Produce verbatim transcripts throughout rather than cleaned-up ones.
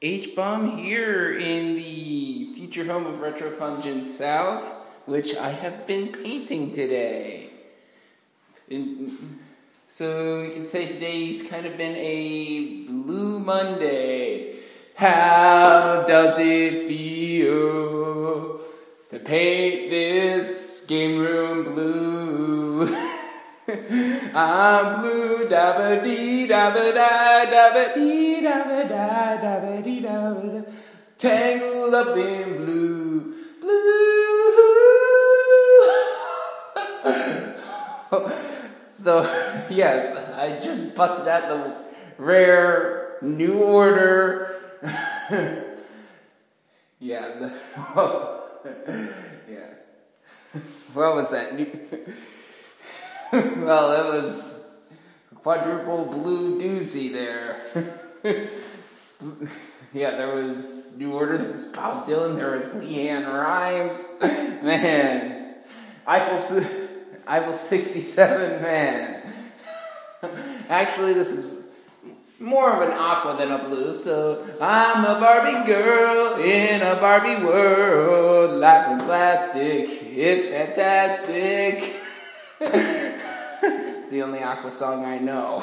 H-Bomb here in the future home of Retrofunction South, which I have been painting today. And so you can say today's kind of been a Blue Monday. How does it feel to paint this game room blue? I'm blue, da ba dee da ba da da ba dee da ba da da ba dee da ba da, tangled up in blue, blue. Though, yes, I just busted out the rare New Order. yeah, the, oh, yeah. What was that? New Well, it was a quadruple blue doozy there. yeah, there was New Order, there was Bob Dylan, there was Leanne Rimes. Man, Eiffel, Eiffel sixty-seven, man. Actually, this is more of an aqua than a blue, so I'm a Barbie girl in a Barbie world, life in plastic, it's fantastic. It's the only Aqua song I know.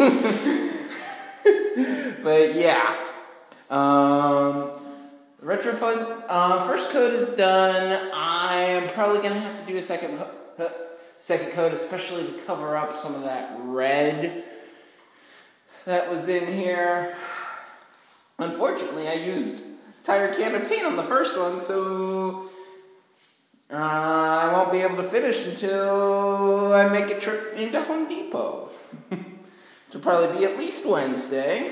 But yeah. Um, Retrofund, uh, first coat is done. I am probably going to have to do a second, uh, second coat, especially to cover up some of that red that was in here. Unfortunately, I used a entire can of paint on the first one, so Uh, I won't be able to finish until I make a trip into Home Depot. Which will probably be at least Wednesday.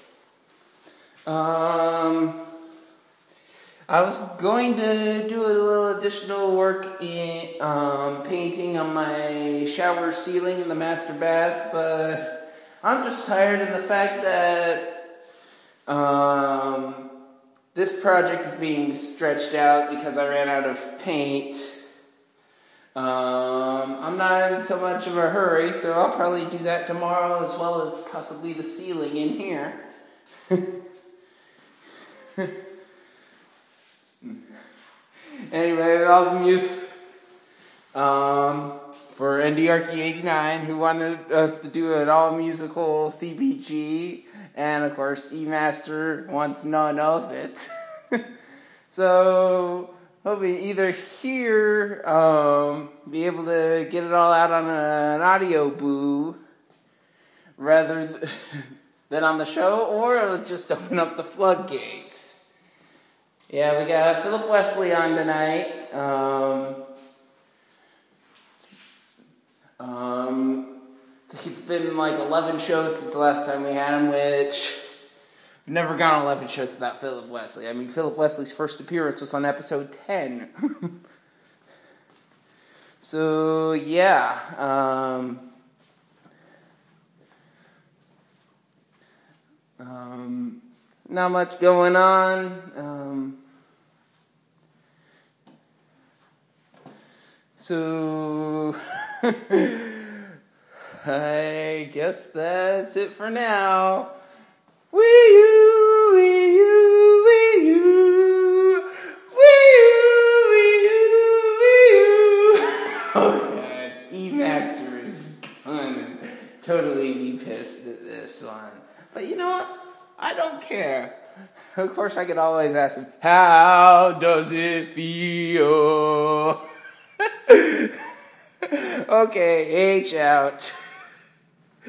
Um, I was going to do a little additional work in um, painting on my shower ceiling in the master bath, but I'm just tired of the fact that um, this project is being stretched out because I ran out of paint. Um, I'm not in so much of a hurry, so I'll probably do that tomorrow as well as possibly the ceiling in here. Anyway, all the music um, for N D R Q eighty-nine, who wanted us to do an all-musical C B G, and of course, E-Master wants none of it. So, hoping either here, um, be able to get it all out on a, an audio boo, rather th- than on the show, or it'll just open up the floodgates. Yeah, we got Philip Wesley on tonight. Um, um, I think it's been like eleven shows since the last time we had him, which I've never gone eleven shows without Philip Wesley. I mean, Philip Wesley's first appearance was on episode ten. So, yeah. Um, um, not much going on. Um, so, I guess that's it for now. Wee you, wee you, wee you, wee you, wee you, wee you. Oh god, E-Master is gonna totally be pissed at this one. But you know what? I don't care. Of course, I could always ask him, how does it feel? Okay, H out.